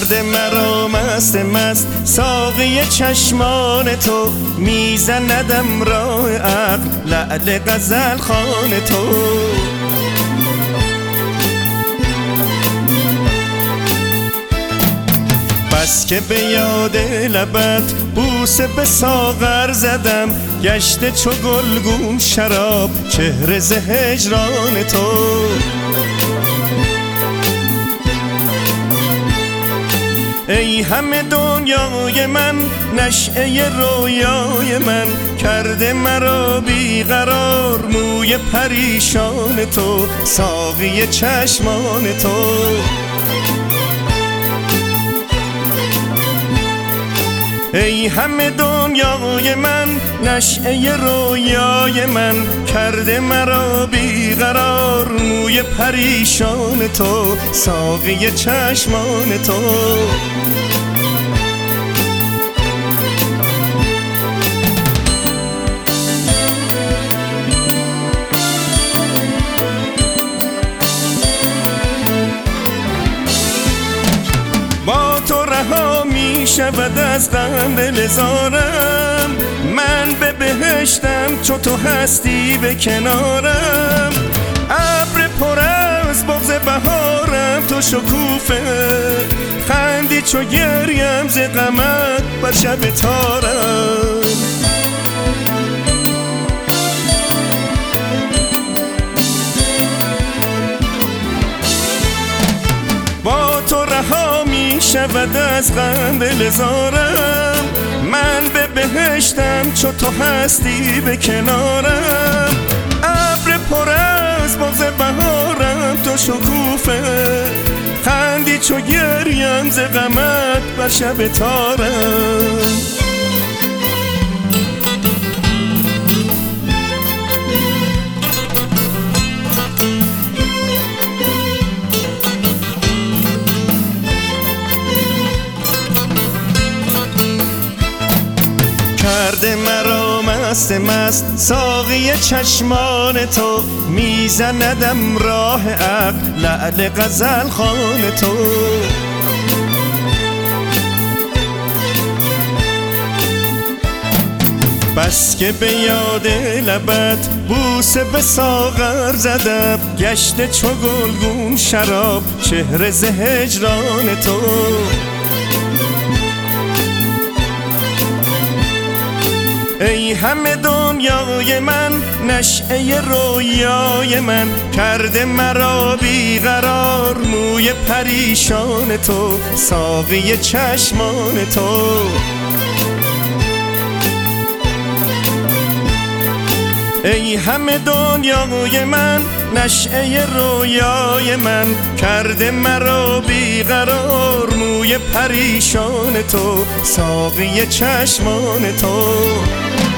کرده مرا مست مست ساقی چشمان تو، میزندم راه عقل لعل غزل خوان تو. بس که به یاد لبت بوسه به ساغر زدم، گشته چو گلگون شراب چهره ز هجران تو. ای همه دنیای من نشعه رویای من، کرده مرا بیقرار موی پریشان تو، ساقی چشمان تو. ای همه دنیای من نشعه رویای من، کرده مرا بیقرار موی پریشان تو، ساقی چشمان تو. با تو رها می شود از غم دلزارم، من به بهشتم چو تو هستی به کنارم. ابر پر از بغض بهارم تو شکوفه، خندی چو گریم ز غمت بر شب تارم. با تو رها می شود از غم دلزارم، من به بهشتم چو تو هستی به کنارم. ابر پر از بغض بهارم تو شکوفه، خندی چو گریم ز غمت بر شب تارم. کرده مرا مست مست ساقی چشمان تو، میزندم راه عقل لعل غزل خوان تو. بس که به یاد لبت بوسه به ساغر زدم، گشته چو گلگون شراب چهره ز هجران تو. ای همه دنیای من نشعه رویای من، کرده مرا بیقرار موی پریشان تو، ساقی چشمان تو. ای همه دنیای من نشعه رویای من، کرده مرا بیقرار موی پریشان تو، ساقی چشمان تو.